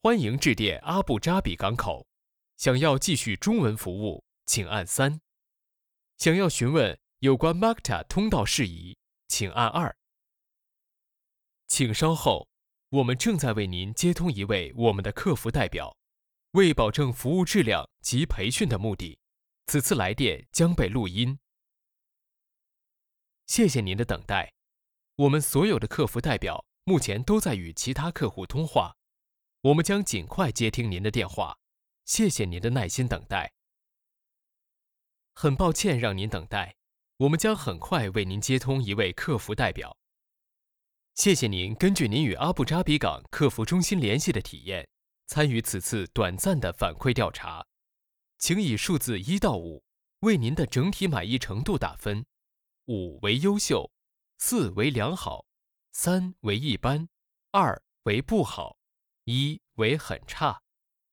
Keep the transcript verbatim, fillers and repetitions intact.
欢迎致电阿布扎比港口，想要继续中文服务，请按三；想要询问有关 Makta 通道事宜，请按二。请稍后，我们正在为您接通一位我们的客服代表。为保证服务质量及培训的目的，此次来电将被录音。谢谢您的等待，我们所有的客服代表目前都在与其他客户通话，我们将尽快接听您的电话。谢谢您的耐心等待。很抱歉让您等待，我们将很快为您接通一位客服代表。谢谢您根据您与阿布扎比港客服中心联系的体验，参与此次短暂的反馈调查，请以数字一到五为您的整体满意程度打分，五为优秀，四为良好，三为一般，二为不好，一为很差。